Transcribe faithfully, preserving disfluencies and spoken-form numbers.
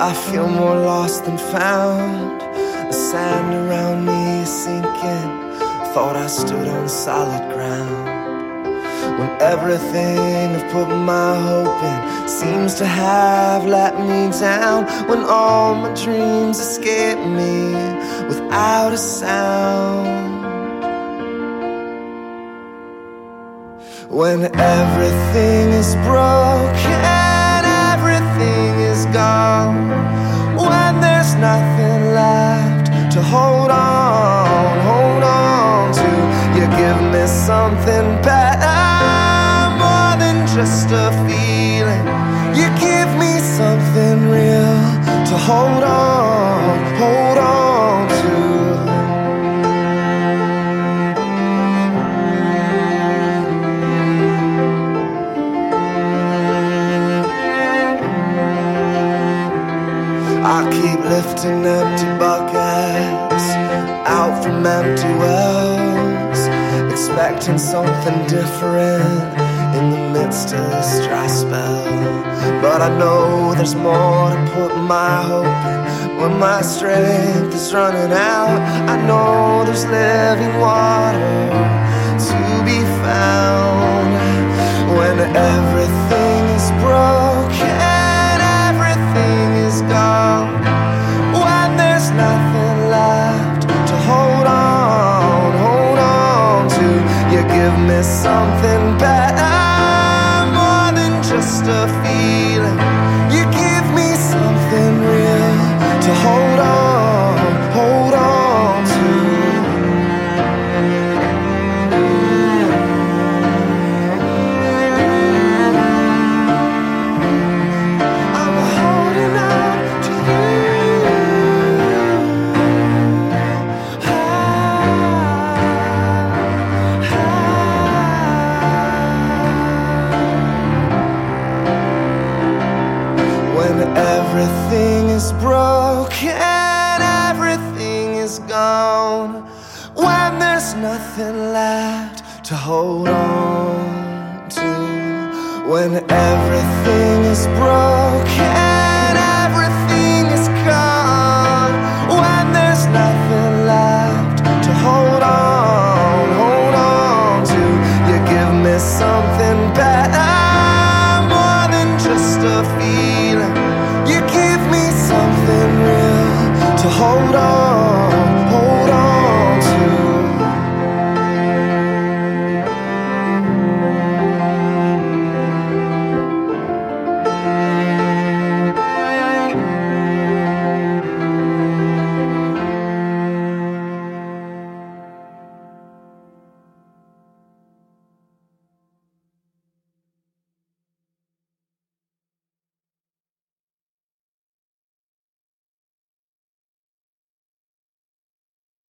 I feel more lost than found. The sand around me is sinking. Thought I stood on solid ground. When everything I've put my hope in seems to have let me down. When all my dreams escape me without a sound. When everything is broken, everything is gone. When there's nothing left to hold on, hold on to. You give me something better, more than just a feeling. You give me something real to hold on, hold on to. I keep lifting empty buckets out from empty wells, expecting something different in the midst of this dry spell. But I know there's more to put my hope in. When my strength is running out, I know there's living water to be found. When everything is broken, everything is gone. When there's nothing left to hold on, hold on to. You give me something better, more than just a feeling. You give me something real to hold on, hold on to. I'm holding on to you. When everything is broken, everything is gone. When there's nothing left to hold on to. When everything is broken.